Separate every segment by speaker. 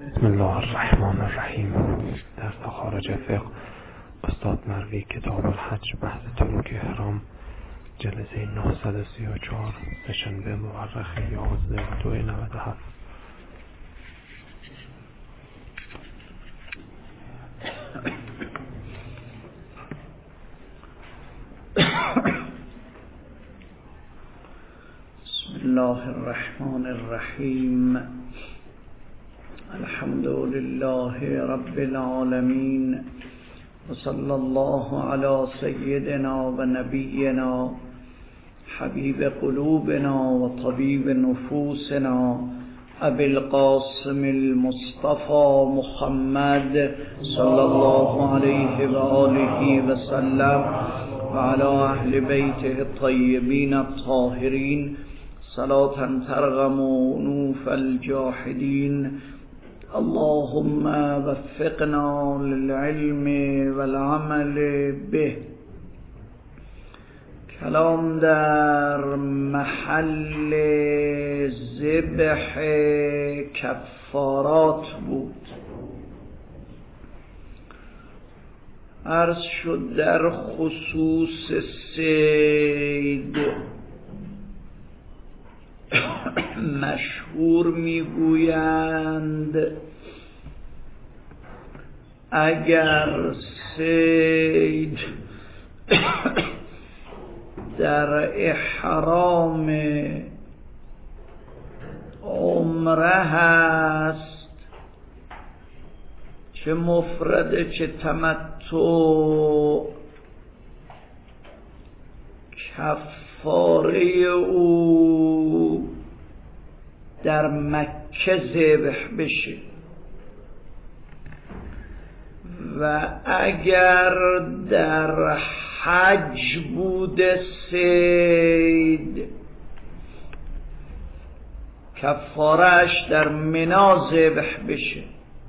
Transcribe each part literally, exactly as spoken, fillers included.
Speaker 1: بسم الله الرحمن الرحیم. درس خارج فقه استاد مروی، کتاب الحج، بحث تلوک احرام، جلسه نهصد و سی و چهار، سه‌شنبه مورخ یازده دو نود و هفت.
Speaker 2: بسم الله الرحمن الرحیم. الحمد لله رب العالمین و صلی الله علی سیدنا و نبینا حبیب قلوبنا و طبیب نفوسنا ابی القاسم المصطفى محمد صلی الله علیه و آله و سلم و علی اهل بیته الطیبین الطاهرین صلاة ترغم انوف الجاحدین. اللهم وفقنا للعلم والعمل به. کلام در محل ذبح کفارات بود. عرض شد در خصوص صید مشهور میگویند اگر صید در احرام عمره هست، چه مفرد چه تمتع، کفاره او در مکه ذبح بشه. و اگر در حج بوده صید، کفارش در منا ذبح بشه.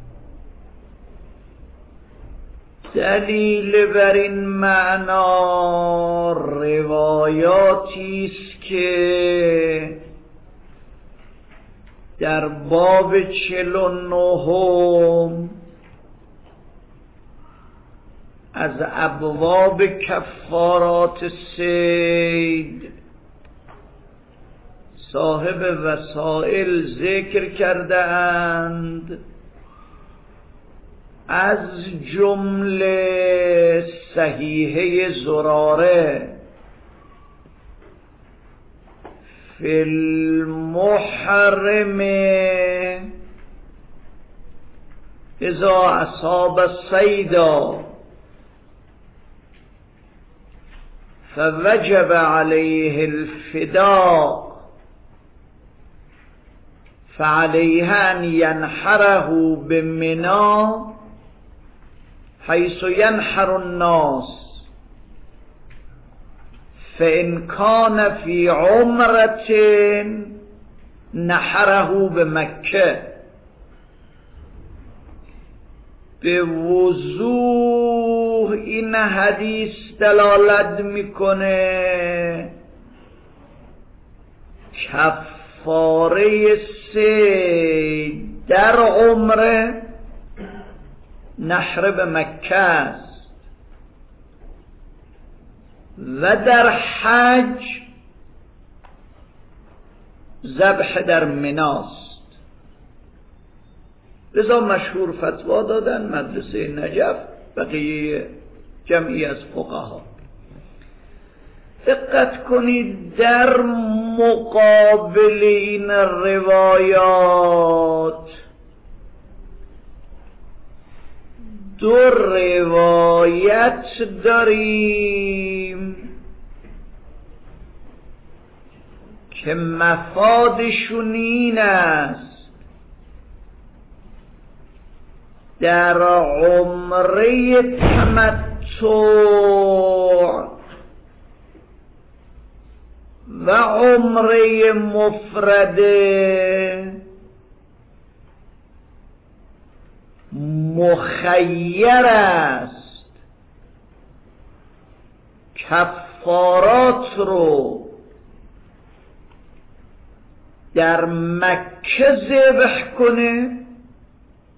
Speaker 2: دلیل بر این معنا روایاتی است که در باب چهل و نهم از ابواب کفارات صید صاحب وسائل ذکر کرده اند، از جمله صحیحه زراره فی المحرم اذا اصاب صیدا فوجب علیه الفداء فعلیه ان ینحره بمنی حیث ینحر الناس، فإن كان في عمرة نحره بمکه. به وضوح این حدیث دلالت میکنه کفاره صید در عمره نحر به مکه است و در حج ذبح در مناست. لذا مشهور فتوا دادن مدرسه نجف، بقیه جمعی از فقها. دقت کنید، در مقابل این روایات دو روایت داریم که مفادشون این است: در عمره تمتع و عمره مفرده مخیر است کفارات رو در مکه ذبح کنه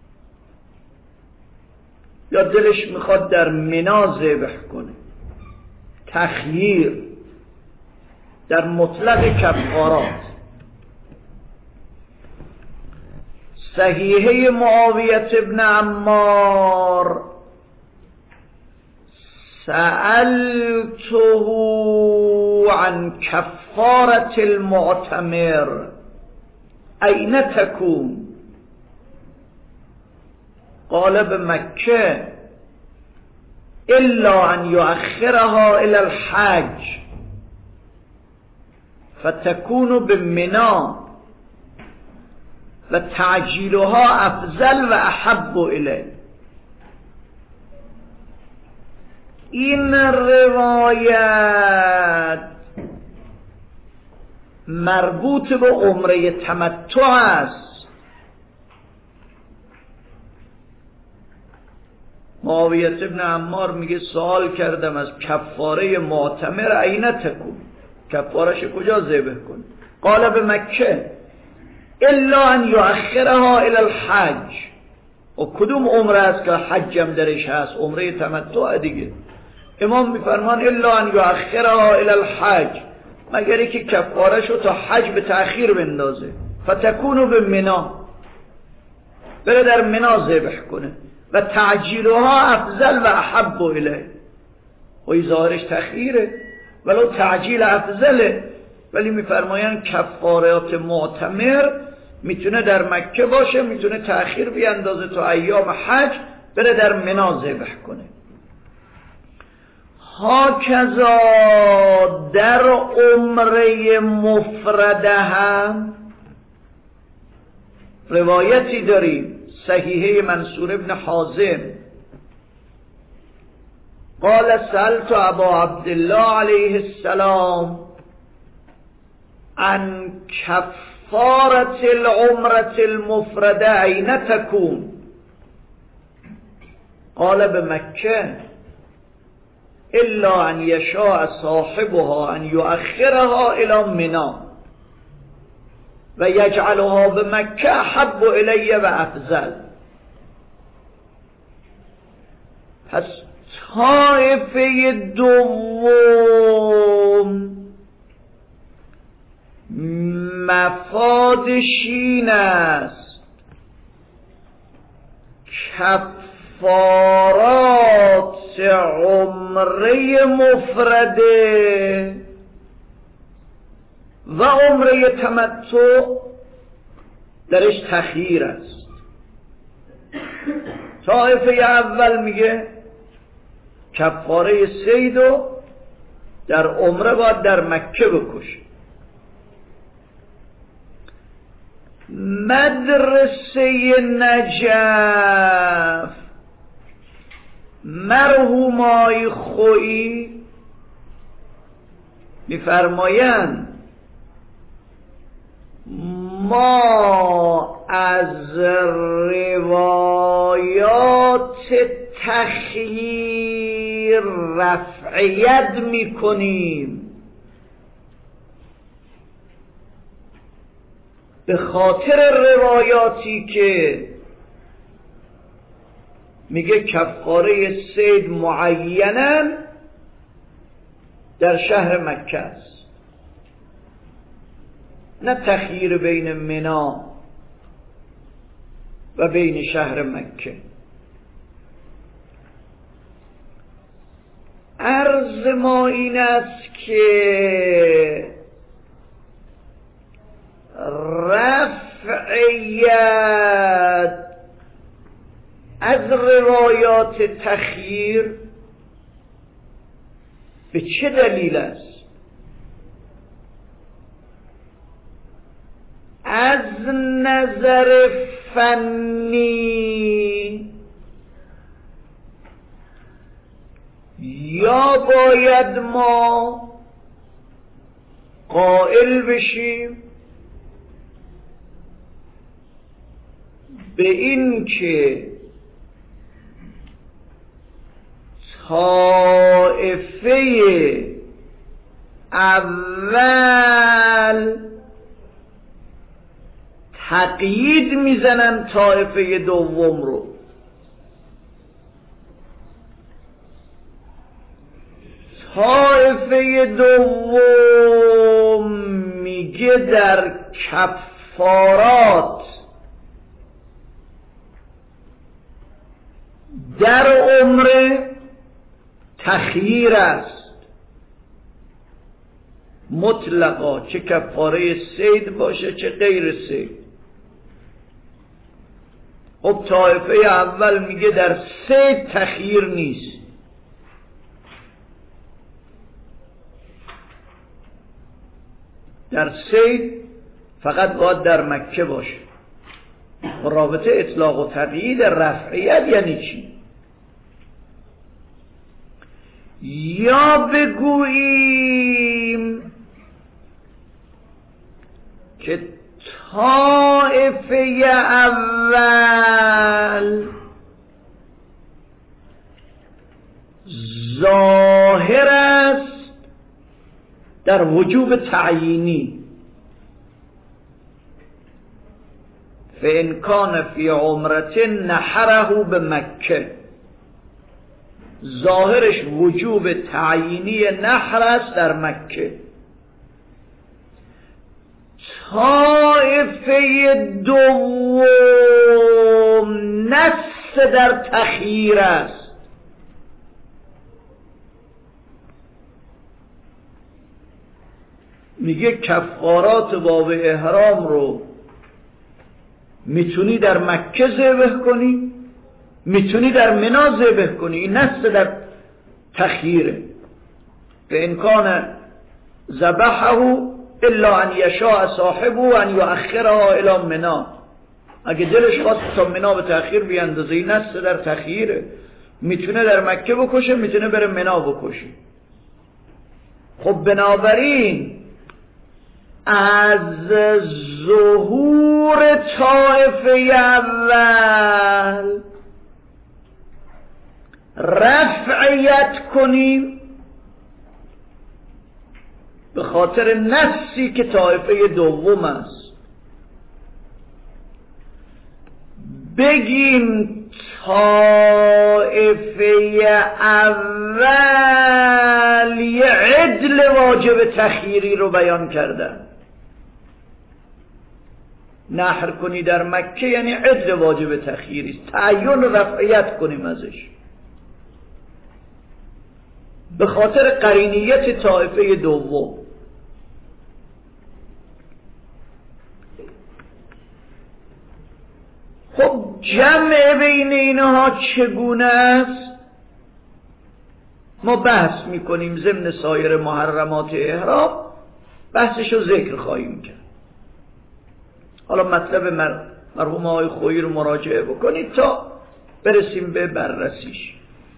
Speaker 2: یا دلش میخواد در منا ذبح کنه. تخییر در مطلق کفارات. صحیحه معاویه ابن عمار: سألته عن کفارة المعتمر أين تكون؟ قال بمكة إلا أن يؤخرها إلى الحج فتكون بمنى وتعجيلها أفضل وأحب إليه. این روایت مربوط به عمره تمتع است. معاویه ابن عمار میگه سوال کردم از کفاره معتمر أين تکون، کفارش کجا ذبح کن؟ قال به مکه الا ان یؤخرها الى الحج. و کدوم عمره است که حجم درش هست؟ عمره تمتع دیگه. امام میفرمان الا ان یؤخرها الى الحج، مگر اینکه کفارشو تا حج به تأخیر بندازه. فتکونو به منا، بره در منا ذبح کنه. و تعجیلها افضل و احب الیه. و این ظاهرش تأخیره ولو تعجیل افضله، ولی میفرماین کفارات معتمر میتونه در مکه باشه، میتونه تأخیر بیاندازه تا ایام حج، بره در منا ذبح کنه. هاکذا در عمره مفرده هم روایتی داریم، صحیحه منصور ابن حازم: قال سألت ابا عبدالله علیه السلام عن کفارة العمرة المفرده أين تكون؟ قال بمكة الا ان یشاء صاحبها ان یؤخرها الى منی و یجعلها بمکه احب الی و افضل. پس طایفه دوم مفادش این است کفارات عمره مفرده و عمره تمتع درش تخییر است. طایفه اول میگه کفاره صیدو در عمره باید در مکه بکشه. مدرسه نجف مرحومای خویی میفرمایند ما از روایات تخییر رفعیت میکنیم به خاطر روایاتی که میگه کفاره صید معینا در شهر مکه است، نه تخییر بین منا و بین شهر مکه. عرض ما این است که رفعیت از روایات تخییر به چه دلیل است؟ از نظر فنی یا باید ما قائل بشیم به این که طائفه اول تقیید میزنن طائفه دوم رو، طایفه دوم میگه در کفارات در عمره تخییر است مطلقا، چه کفاره صید باشه چه غیر صید. خب طایفه اول میگه در صید تخییر نیست، در صید فقط باید در مکه باشه. رابطه اطلاق و تقیید رفعیت یعنی چی؟ یا بگوییم که طایفه اول ظاهر است در وجوب تعیینی، فإن کان فی عمرة نحره به مکه، ظاهرش وجوب تعیینی نحر است در مکه. طایفه دوم نص در تخییر است، میگه کفارات باب احرام رو میتونی در مکه ذبح کنی، میتونی در منا ذبح کنی. این نص در تخییره. به امکان ذبحه الا ان یشاء صاحبه ان یؤخرها الی منا، اگه دلش خواست تا منا به تأخیر بیاندازه، این نص در تخییره. میتونه در مکه بکشه، میتونه بره منا بکشه. خب بنابراین از ظهور طایفه اول رفعیت کنیم به خاطر نصی که طایفه دوم است. بگیم طایفه اول یه عدل واجب تخییری رو بیان کردن. نحر کنی در مکه یعنی عدل واجب تخییری، تعیین و رفعیت کنیم ازش به خاطر قرینیت طایفه دوم. خب جمع بین اینها چگونه است؟ ما بحث میکنیم ضمن سایر محرمات احرام، بحثشو ذکر خواهیم کرد. حالا مطلب مرحوم آقای خویی رو مراجعه بکنید تا برسیم به بررسیش.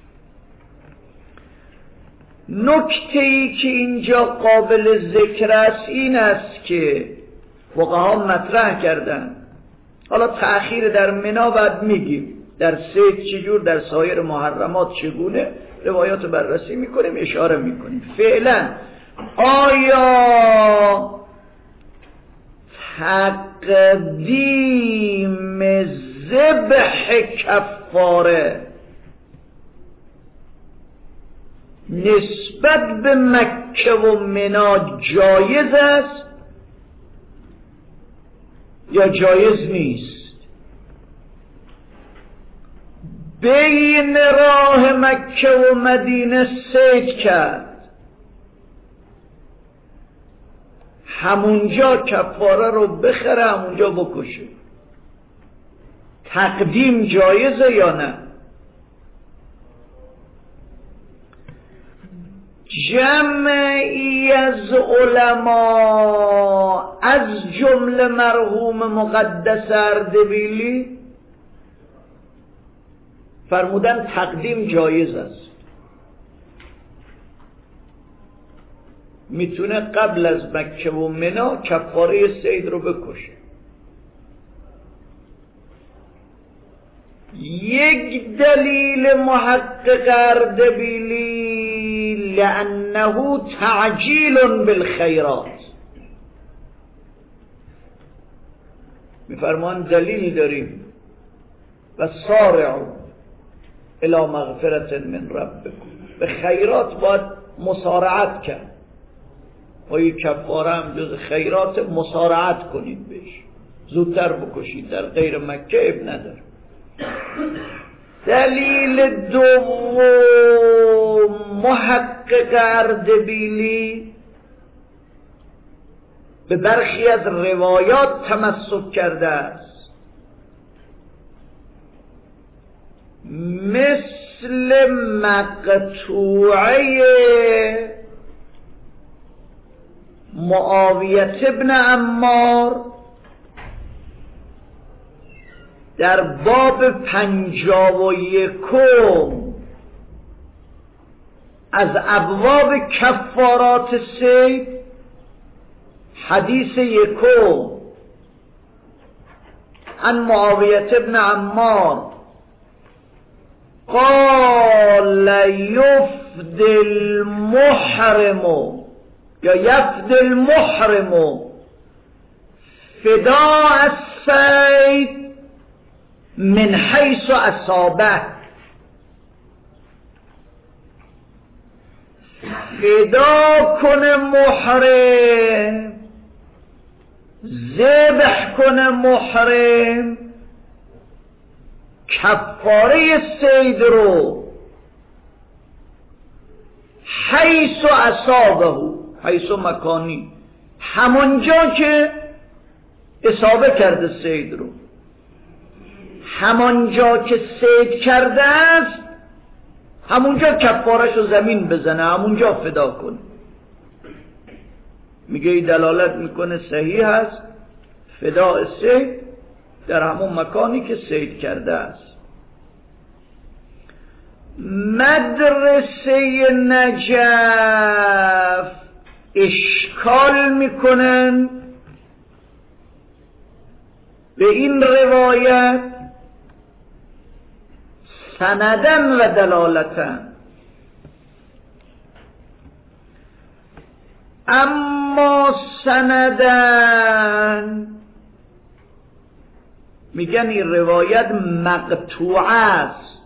Speaker 2: نکته‌ای که اینجا قابل ذکر است این است که فقها مطرح کردن، حالا تأخیر در منا بعد میگیم، در صید چجور، در سایر محرمات چگونه، روایات بررسی میکنیم، اشاره میکنیم. فعلا آیا تقدیم ذبح کفاره نسبت به مکه و منا جایز است یا جایز نیست؟ بین راه مکه و مدینه صید کرد، همونجا کفاره رو بخره، همونجا بکشه. تقدیم جایزه یا نه؟ جمعی از علما از جمله مرحوم مقدس اردبیلی فرمودن تقدیم جایز است. میتونه قبل از مکه و منا کفاره صید رو بکشه. یک دلیل محقق اردبیلی لأنه تعجیل بالخیرات، میفرمان دلیل داریم و سارعوا الی مغفرة من ربکم، به خیرات باید مسارعت کرد. با یک کفاره هم جز خیرات، مسارعت کنید بهش، زودتر بکشید، در غیر مکه اب نداره. دلیل دوم محقق اردبیلی به برخی از روایات تمسک کرده است، مثل مقطوعه معاویه ابن عمار در باب پنجاه و یکم از ابواب کفارات صید، حدیث یکم عن معاویه ابن عمار قال یفد المحرم یا یفد المحرم فداء الصید من حیث اصابه. فدا کنه محرم، ذبح کنه محرم، کفاره صید رو حیث اصابه، حیث مکانی، همونجا که اصابه کرده صید رو، همونجا که صید کرده است همونجا کفارش رو زمین بزنه، همونجا فدا کنه. میگه این دلالت میکنه صحیح است فداء صید در همون مکانی که صید کرده است. مدرسه نجف اشکال میکنن به این روایت سندن و دلالتن، اما سندن میگن این روایت مقطوعه است.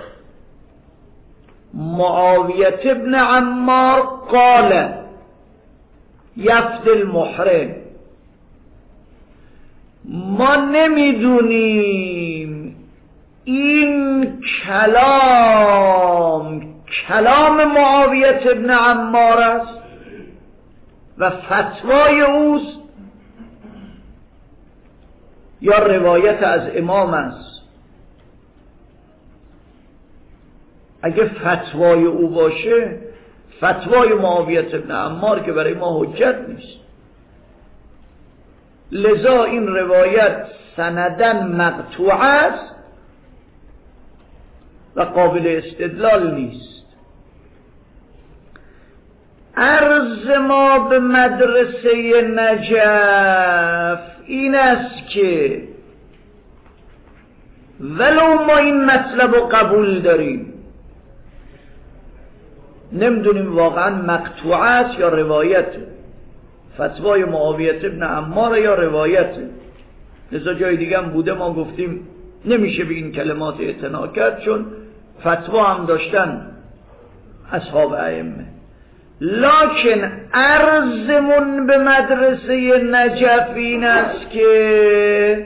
Speaker 2: معاویه ابن عمار قال یفد المحرم. ما نمیدونیم این کلام کلام معاویه ابن عمار است و فتوای اوست یا روایت از امام است. اگه فتوای او باشه، فتوای معاویه ابن عمار که برای ما حجت نیست. لذا این روایت سندن مقطوع است و قابل استدلال نیست. عرض ما به مدرسه نجف این است که ولو ما این مطلب رو قبول داریم، نمیدونیم واقعا مقطوع است یا روایت، فتوای معاویه ابن عمار یا روایت. لذا جای دیگه هم بوده ما گفتیم نمیشه به این کلمات اعتنا کرد، چون فتوا هم داشتن اصحاب ائمه. لکن عرضمون به مدرسه نجف این است که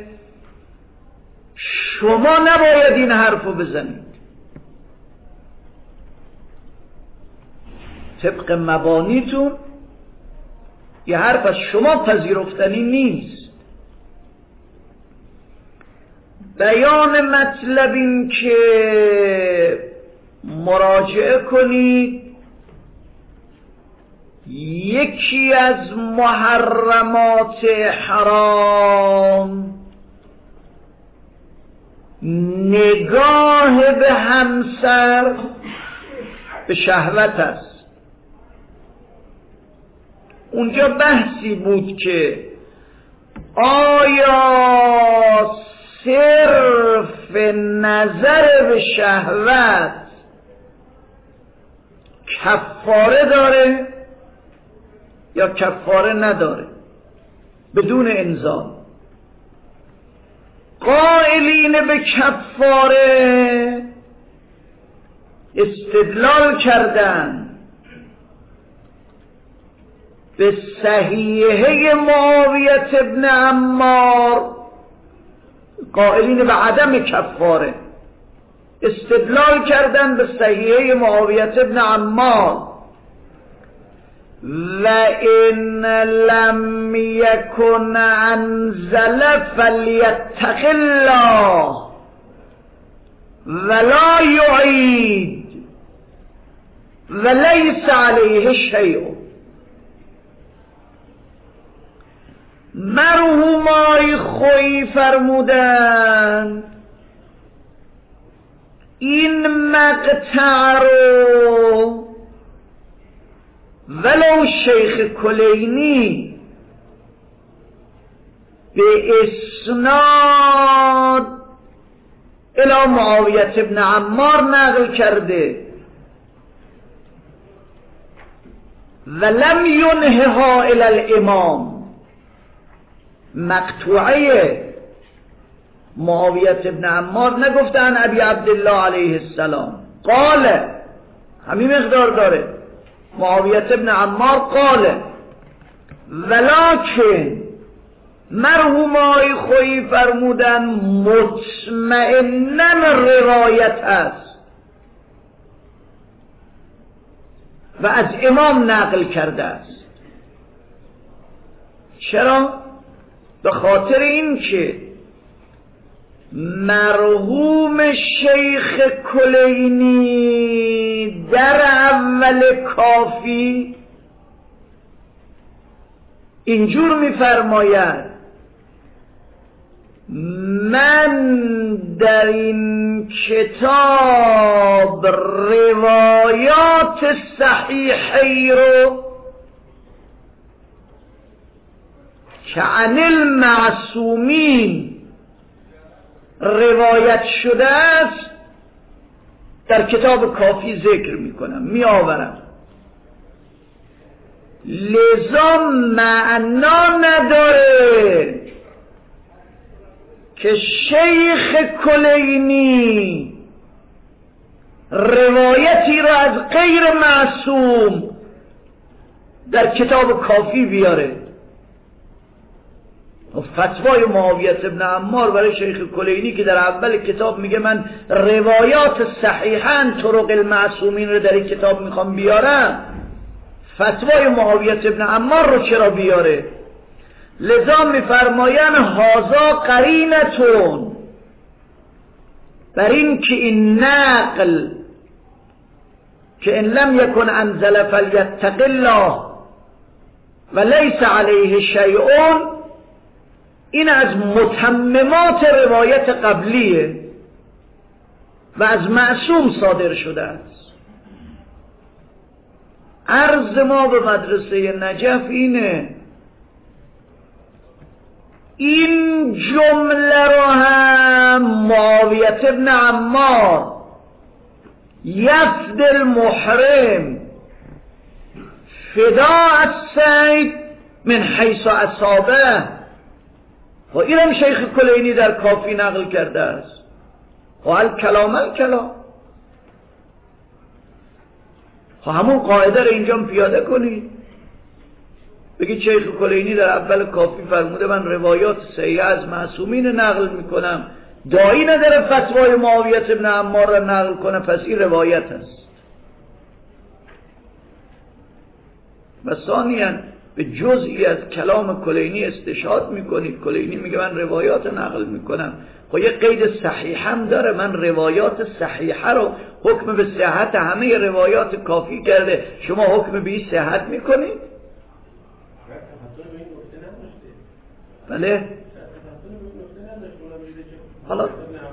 Speaker 2: شما نباید این حرفو بزنید، طبق مبانیتون یه حرف از شما پذیرفتنی نیست. بیان مطلب این که مراجعه کنید یکی از محرمات حرام نگاه به همسر به شهوت است. اونجا بحثی بود که آیا صرف نظر به شهوت کفاره داره یا کفاره نداره بدون انزال. قائلین به کفاره استدلال کردن به صحیحه معاویه ابن عمار قائلین به عدم کفاره استدلال کردن به صحیحه معاویه ابن عمار و این لم یکن انزل فلیتق الله ولا یعید ولیس علیه شیء. مرحومای خویی فرمودند این مقطع رو ولو شیخ کلینی به اسناد الی معاویه ابن عمار نقل کرده ولم ینهها الی الامام، مقطوعه معاویه ابن عمار نگفتن ابی عبدالله علیه السلام قال، همین مقدار داره معاویه ابن عمار قال ولکن مرحومای خویی فرمودن مطمئنن روایت است و از امام نقل کرده است. چرا؟ به خاطر این که مرحوم شیخ کلینی در اول کافی اینجور می‌فرماید من در این کتاب روایات صحیحی رو که عن المعصومین روایت شده است در کتاب کافی ذکر میکنم، میآورم. لذا معنا نداره که شیخ کلینی روایتی را از غیر معصوم در کتاب کافی بیاره. فتوای معاویه ابن عمار برای شیخ کلینی که در اول کتاب میگه من روایات صحیحاً طرق المعصومین رو در این کتاب میخوام بیارم، فتوای معاویه ابن عمار رو چرا بیاره؟ لذا میفرماین هازا قرینتون بر این که این نقل که ان لم یکن انزل فلیتق الله و لیس علیه شیء، این از متممات روایت قبلیه و از معصوم صادر شده است. عرض ما به مدرسه نجف اینه این جمله رو هم معاویه ابن عمار یفد المحرم فداء السید من حیث اصابه و اینم شیخ کلینی در کافی نقل کرده است. و الکلام الکلام، همون قاعده رو اینجا پیاده کنید، بگید شیخ کلینی در اول کافی فرموده من روایات صحیح از معصومین نقل میکنم، داعی نداره فتوای معاویه ابن عمار را نقل کنه، پس این روایت است. و ثانیاً به جزئی از کلام کلینی استشهاد میکنید. کلینی میگه من روایات نقل میکنم، خب یه قید صحیح هم داره، من روایات صحیحه رو حکم به صحت همه روایات کافی کرده، شما حکم به این صحت میکنید؟ بله حالا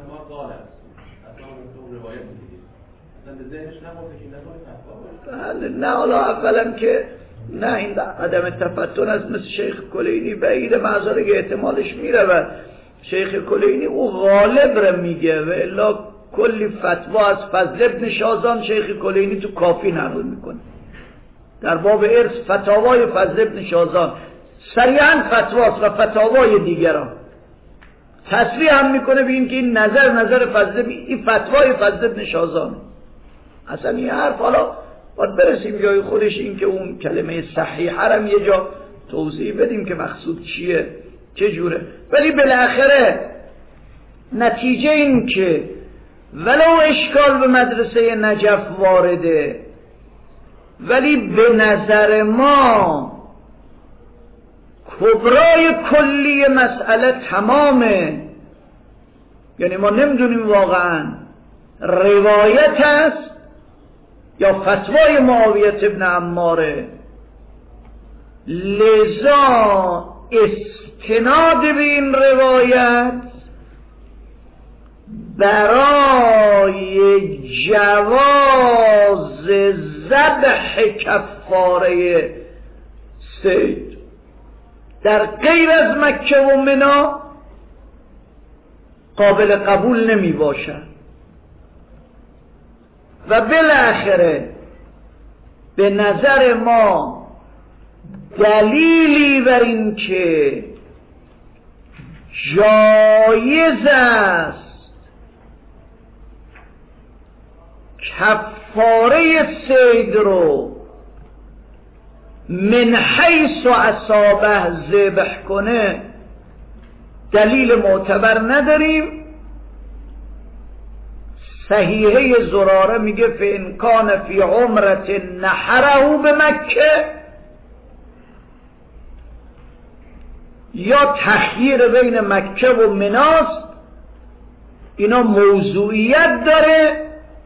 Speaker 2: بله نه، حالا اولا که نه این عدم تفتن از مثل شیخ کلینی بعیده، معذاره که احتمالش میره و شیخ کلینی او غالب را میگه و الا کلی فتوا از فضل ابن شازان شیخ کلینی تو کافی نقل میکنه در باب ارث، فتاوای فضل ابن شازان صریحاً فتواست و فتاوای دیگران تصریح هم میکنه به این که این نظر نظر فضل، این فتوای فضل ابن شازان. اصلا این حرف حالا باید برسیم جای خودش این که اون کلمه صحیحه هم یه جا توضیح بدیم که مقصود چیه چه جوره. ولی بالاخره نتیجه این که ولو اشکال به مدرسه نجف وارده، ولی به نظر ما کبرای کلی مسئله تمامه. یعنی ما نمیدونیم واقعا روایت است یا فتوای معاویه ابن عماره. لذا استناد به این روایت برای جواز ذبح کفاره صید در غیر از مکه و منا قابل قبول نمی باشد. و بالاخره به نظر ما دلیلی بر این که جایز است کفاره صید رو من حیث اصابه ذبح کنه دلیل معتبر نداریم. صحیحه زراره میگه فإن کان فی عمرة نحره به مکه، یا تخییر بین مکه و مناست. اینا موضوعیت داره.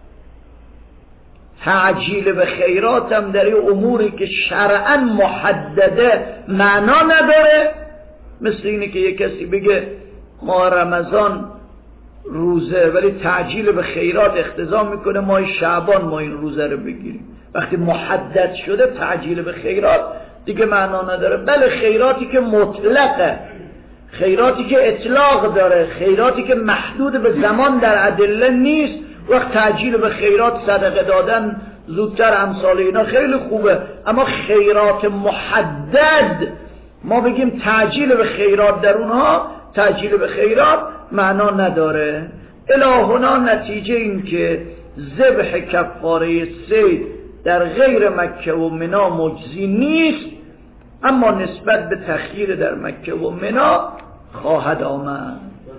Speaker 2: تعجیل به خیرات هم در این اموری که شرعاً محدده معنا نداره. مثل اینه که یک کسی بگه ما رمضان روزه ولی تعجیل به خیرات اقتضا میکنه ماه شعبان ما این روزه رو بگیریم. وقتی محدد شده تعجیل به خیرات دیگه معنا نداره. بله خیراتی که مطلقه، خیراتی که اطلاق داره، خیراتی که محدود به زمان در ادله نیست، وقت تعجیل به خیرات صدقه دادن زودتر امثال اینا خیلی خوبه. اما خیرات محدد ما بگیم تعجیل به خیرات در اونها، تعجیل به خیرات معنا نداره. الهنا نتیجه این که ذبح کفاره صید در غیر مکه و منا مجزی نیست، اما نسبت به تخییر در مکه و منا خواهد آمد.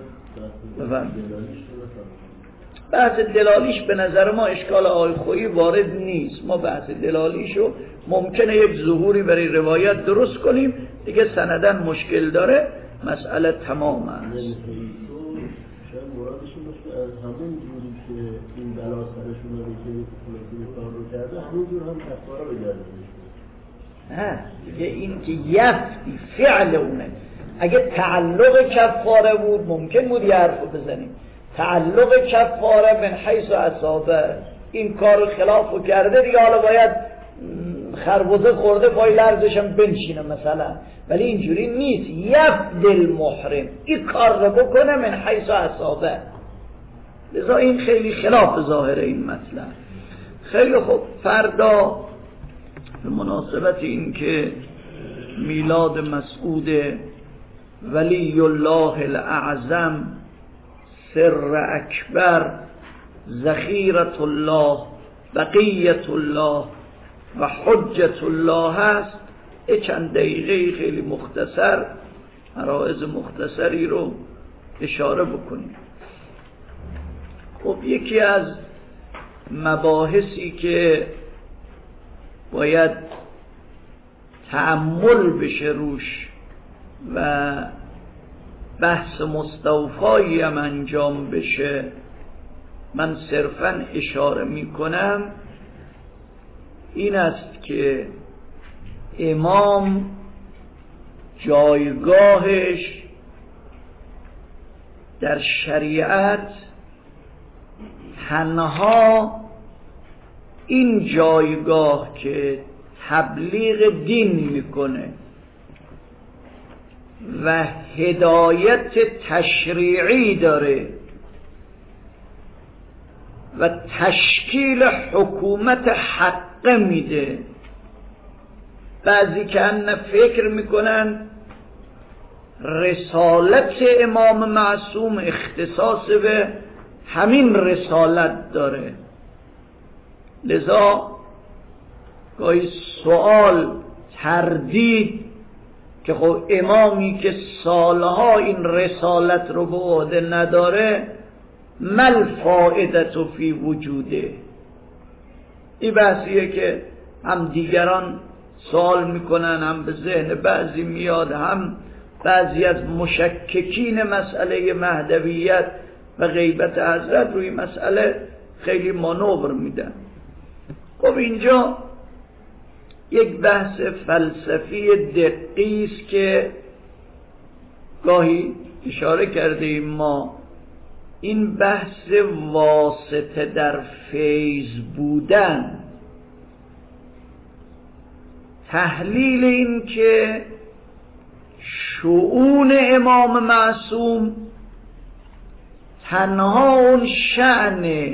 Speaker 2: بحث دلالیش به نظر ما اشکال آقای خویی وارد نیست. ما بحث دلالیشو ممکنه یک ظهوری برای روایت درست کنیم دیگه سندن مشکل داره، مسئله تمام است.
Speaker 3: شاید مرادشون باشه از همون جوری که این بلا سرشون رو که این کار رو کرده همونجور هم کفاره بگردنشون.
Speaker 2: نه دیگه این که یفتی فعل اونه. اگه تعلق کفاره بود ممکن بود یه حرف بزنیم. تعلق کفاره من حیث اصابه، این کار خلافو کرده دیگه حالا باید خربزه خورده پای لرزشم بنشینه مثلا. ولی اینجوری نیست. یفد المحرم این کار رو بکنه من حیث اصابه. لذا این خیلی خلاف ظاهر این مطلب. خیلی خوب، فردا به مناسبت این که میلاد مسعود ولی الله الاعظم سر اکبر ذخیرة الله بقیت الله و حجت الله هست، چند دقیقه خیلی مختصر مراعظ مختصری رو اشاره بکنیم. خب یکی از مباحثی که باید تأمل بشه روش و بحث مستوفایی هم انجام بشه، من صرفاً اشاره می کنم این است که امام جایگاهش در شریعت تنها این جایگاه که تبلیغ دین میکنه و هدایت تشریعی داره و تشکیل حکومت حقه میده. بعضی که ان فکر میکنن رسالت امام معصوم اختصاص به همین رسالت داره، لذا گاهی سوال، تردید که خب امامی که سالها این رسالت رو به عهده نداره مل فائدت فی وجوده. این بحثیه که هم دیگران سوال میکنن، هم به ذهن بعضی میاد، هم بعضی از مشککین مسئله مهدویت و غیبت حضرت روی مسئله خیلی مانور میدن. خب اینجا یک بحث فلسفی دقیقی است که گاهی اشاره کرده ایم ما. این بحث واسطه در فیض بودن، تحلیل این که شؤون امام معصوم تنها اون شأن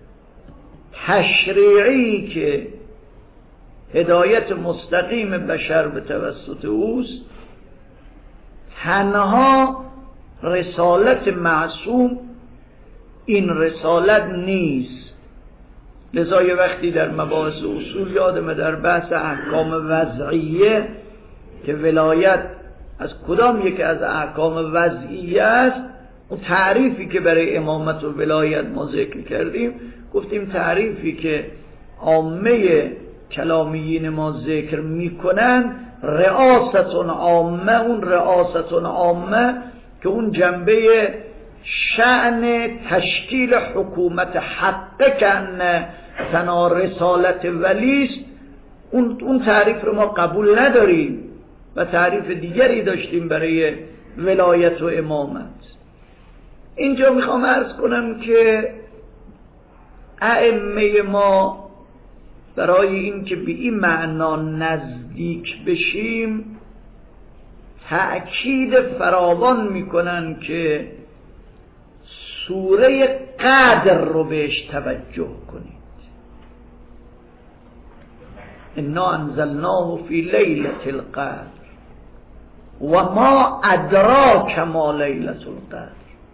Speaker 2: تشریعی که هدایت مستقیم بشر به توسط اوست، تنها رسالت معصوم این رسالت نیست. لذا یه وقتی در مباحث اصول یادمه در بحث احکام وضعیه که ولایت از کدام یکی از احکام وضعیه است، اون تعریفی که برای امامت و ولایت ما ذکر کردیم، گفتیم تعریفی که عامه کلامیین ما ذکر میکنن رئاست عامه، اون رئاست عامه که اون جنبه شأن تشکیل حکومت حقه کنه تنها رسالت ولیست، اون اون تعریف رو ما قبول نداریم و تعریف دیگری داشتیم برای ولایت و امامت. اینجا میخوام عرض کنم که ائمه ما برای این که به این معنا نزدیک بشیم تأکید فراوان میکنن که سوره قدر رو بهش توجه کنید. انا انزلناه فی لیلة القدر و ما ادراک ما لیلة القدر.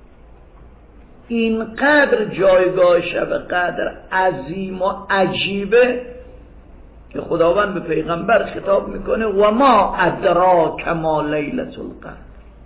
Speaker 2: این قدر جایگاه شب قدر عظیم و عجیبه که خداوند به پیغمبر خطاب میکنه و ما ادراک ما لیلة القدر.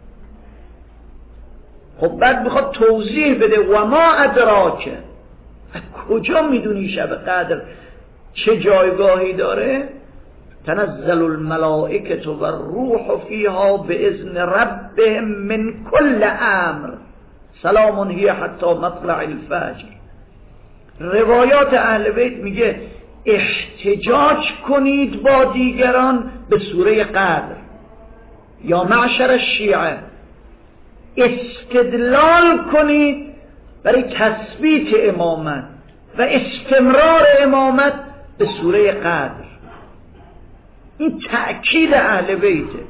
Speaker 2: خب بعد میخواد توضیح بده و ما ادراک، کجا میدونی شب قدر چه جایگاهی داره؟ تنزل الملائکة و الروح فیها باذن ربهم من کل امر سلام هی حتی مطلع الفجر. روایات اهل بیت میگه احتجاج کنید با دیگران به سوره قدر، یا معشر الشیعه استدلال کنید برای تثبیت امامت و استمرار امامت به سوره قدر. این تأکید اهل بیته.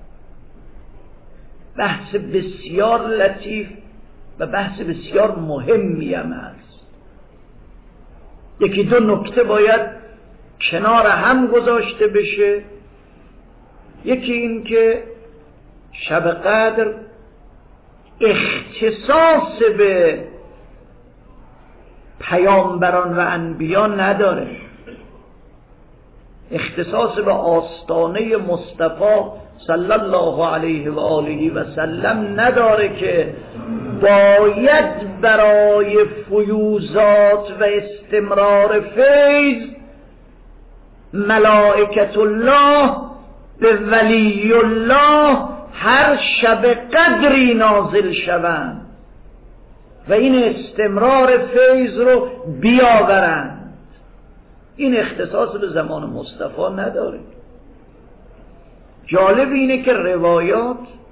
Speaker 2: بحث بسیار لطیف و بحث بسیار مهمی هم هست. یکی دو نکته باید کنار هم گذاشته بشه. یکی این که شب قدر اختصاص به پیامبران و انبیا نداره، اختصاص به آستانه مصطفی صلی الله علیه و آله و سلم نداره که باید برای فیوزات و استمرار فیض ملائکت الله به ولی الله هر شب قدری نازل شوند و این استمرار فیض رو بیاورند. این اختصاص به زمان مصطفی نداره. جالب اینه که روایات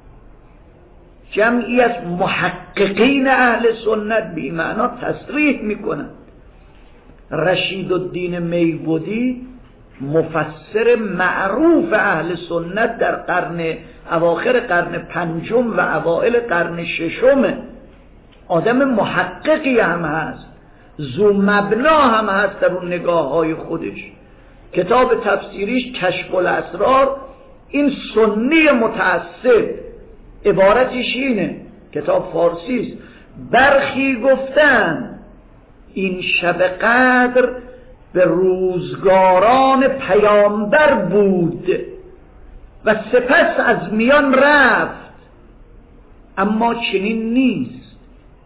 Speaker 2: جمعی از محققین اهل سنت به این معنا تصریح میکنند. رشید الدین میبودی مفسر معروف اهل سنت در قرن اواخر قرن پنجم و اوائل قرن ششم، آدم محققی هم هست، ذو مبنا هم هست در اون نگاه های خودش. کتاب تفسیریش کشف الاسرار، این سنی متعصب عبارتش اینه، کتاب فارسی است. برخی گفتن این شب قدر به روزگاران پیامبر بود و سپس از میان رفت، اما چنین نیست،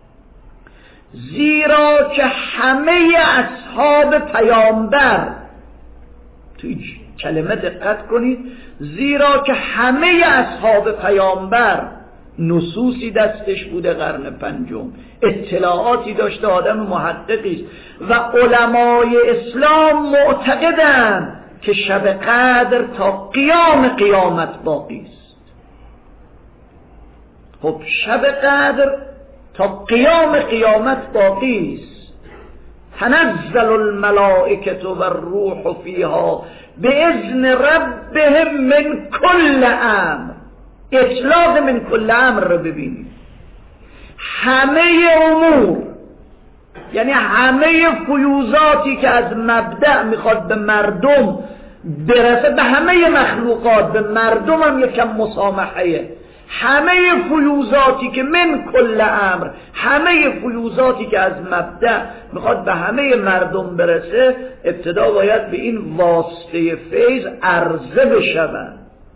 Speaker 2: زیرا که همه اصحاب پیامبر، توی کلمه دقت کنید، زیرا که همه اصحاب پیامبر نصوصی دستش بوده، قرن پنجم اطلاعاتی داشته، آدم محققی است و علمای اسلام معتقدند که شب قدر تا قیام قیامت باقی است. خب شب قدر تا قیام قیامت باقی است. تنزل الملائکه و الروح فیها باذن ربهم من کل امر. اطلاق من کل امر رو ببینید، همه امور، یعنی همه فیوزاتی که از مبدأ میخواد به مردم برسه، به همه مخلوقات، به مردم هم یکم مسامحه، همه فیوزاتی که من کل امر، همه فیوزاتی که از مبدأ میخواد به همه مردم برسه، ابتدا باید به این واسطه فیض عرضه بشود.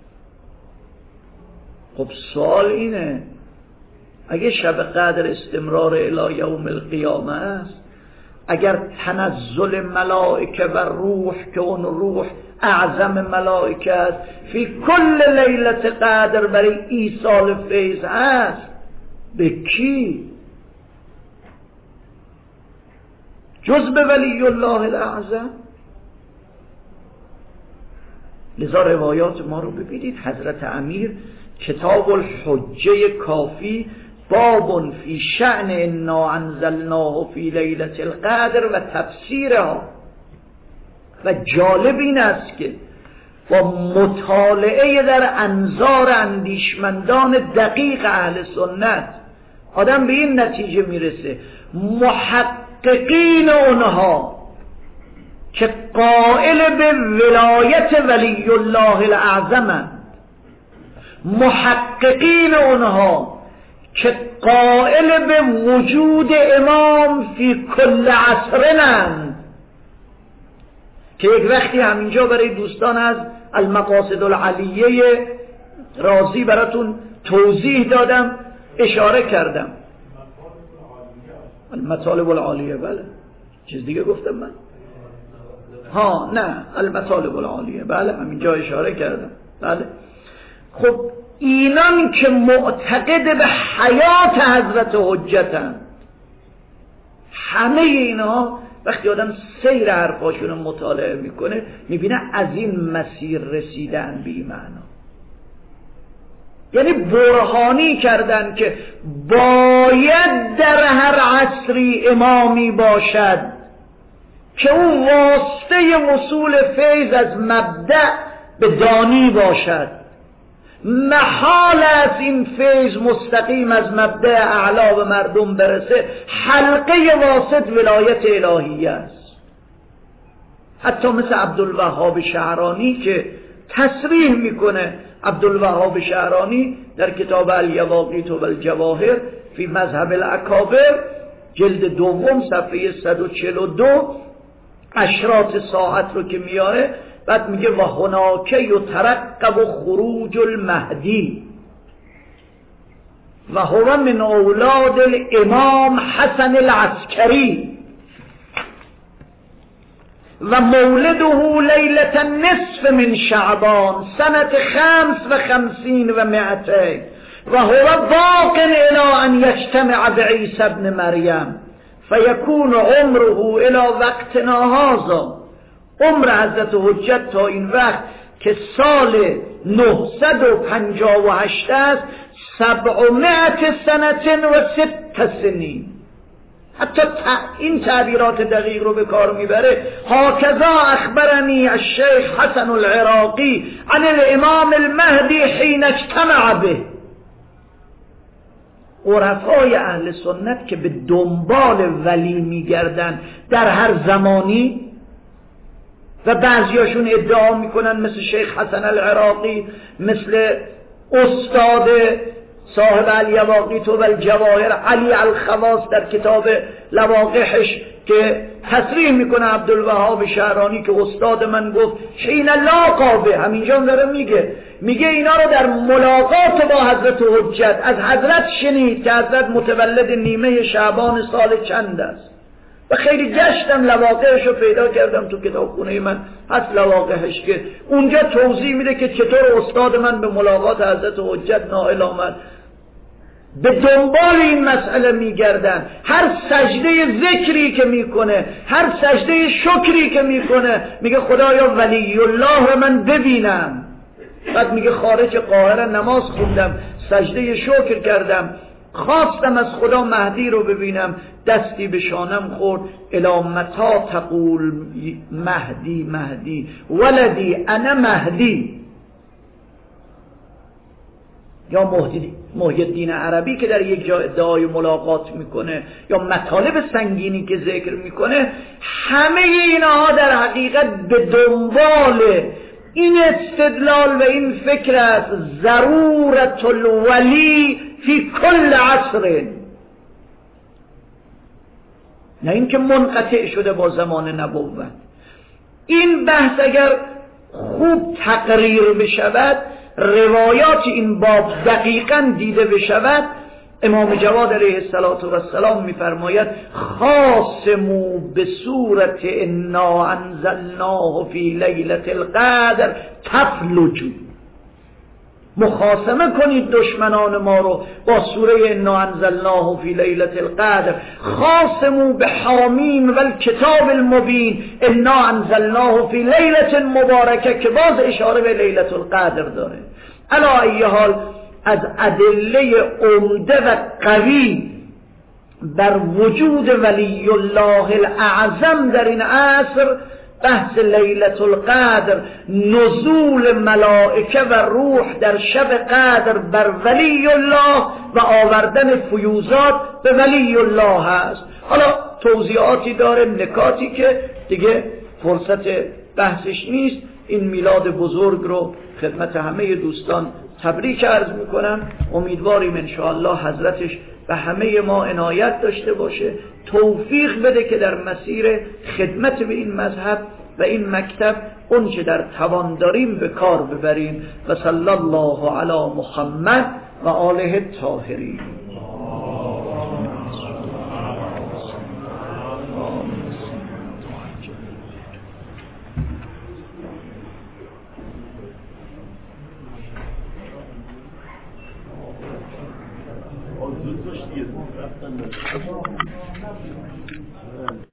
Speaker 2: خب سوال اینه، اگه شب قدر استمرار الی یوم القیامه است، اگر تنزل ملائکه و روح که اون روح اعظم ملائکه است فی کل لیلت قدر برای ایصال فیض هست، به کی؟ جز به ولی الله الاعظم. لذا روایات ما رو ببینید، حضرت امیر کتاب الحجه کافی باب فی شأن انا انزلناه فی لیلة القدر و تفسیرها. و جالب این است که با مطالعه در انظار اندیشمندان دقیق اهل سنت آدم به این نتیجه میرسه، محققین اونها که قائل به ولایت ولی الله الاعظم، محققین اونها که قائل به وجود امام فی کل عصرنند، که یک وقتی همینجا برای دوستان از المقاصد العلیه رازی براتون توضیح دادم، اشاره کردم. المطالب العالیه، بله چیز دیگه گفتم من؟ ها نه، المطالب العالیه، بله همینجا اشاره کردم. بله خب اینان که معتقد به حیات حضرت حجتن، همه اینها وقتی آدم سیر حرفاشون رو مطالعه میکنه میبینه از این مسیر رسیدن به این معنا، یعنی برهانی کردن که باید در هر عصری امامی باشد که اون واسطه وصول فیض از مبدأ به دانی باشد. محال است این فیض مستقیم از مبدأ اعلا به مردم برسه، حلقه واسط ولایت الهیه است. حتی مثل عبدالوهاب شعرانی که تصریح میکنه، عبدالوهاب شعرانی در کتاب الیواقیت و الجواهر فی مذهب الاکابر جلد دوم صفحه صد و چهل و دو اشراط ساعت رو که میاره، بعد میگه و هناک یترقب خروج المهدی و هو من اولاد الامام حسن العسکری و مولده لیلة نصف من شعبان سنة خمس و خمسین و مئتین و هو باق الى ان یجتمع بعیسی ابن مریم فیکون عمره الى وقتنا هذا. عمر حضرت حجت تا این وقت که سال نهصد و پنجاه و هشت است، سبعمائة سنة و ست سنین. حتی این تعبیرات دقیق رو به کار میبره. هاکذا اخبرنی الشیخ حسن العراقی عن الامام المهدی حین اجتمع به. عرفای اهل سنت که به دنبال ولی میگردن در هر زمانی و بعضیاشون ادعا میکنن مثل شیخ حسن العراقی، مثل استاد صاحب الیواقیت و الجواهر علی الخواص در کتاب لواقحش که تصریح میکنه عبدالوهاب شعرانی که استاد من گفت حین لاقا به، همینجا داره میگه میگه اینا رو در ملاقات با حضرت حجت از حضرت شنید که حضرت متولد نیمه شعبان سال چند است و خیلی گشتم لواقعش رو پیدا کردم تو کتابخونه من هست لواقعش که اونجا توضیح میده که چطور استاد من به ملاقات حضرت حجت نائل آمد. به دنبال این مسئله میگردن، هر سجده ذکری که میکنه، هر سجده شکری که میکنه میگه خدایا ولی الله من ببینم. بعد میگه خارج قاهره نماز خوندم، سجده شکر کردم، خواستم از خدا مهدی رو ببینم، دستی به شانم خورد الی متی تقول مهدی مهدی ولدی انا مهدی. یا محی الدین عربی که در یک جا ادعای ملاقات میکنه یا مطالب سنگینی که ذکر میکنه، همه اینها در حقیقت به دنبال این استدلال و این فکر است ضرورت الولی فی کل عصر، نه اینکه منقطع شده با زمان نبوت. این بحث اگر خوب تقریر بشود، روایات این باب دقیقاً دیده بشود، امام جواد علیه السلام میفرماید خاصمو به صورت انا انزلناه فی لیلة القدر تفلجو، مخاصمه کنید دشمنان ما رو با سوره انا انزلناه فی لیلة القدر، خاصمو به حامیم و الکتاب المبین انا انزلناه فی لیلة مبارکه که باز اشاره به لیلة القدر داره. علی ای حال از ادله عمده و قوی بر وجود ولی الله الاعظم در این عصر بحث لیلة القدر، نزول ملائکه و روح در شب قدر بر ولی الله و آوردن فیوزات به ولی الله هست. حالا توضیحاتی داره، نکاتی که دیگه فرصت بحثش نیست. این میلاد بزرگ رو خدمت همه دوستان تبریک عرض میکنم. امیدواریم انشاءالله حضرتش به همه ما عنایت داشته باشه، توفیق بده که در مسیر خدمت به این مذهب و این مکتب اون چه در توان داریم به کار ببریم. و صلی الله علی محمد و آله الطاهرین.
Speaker 3: دوست داشتی رفتن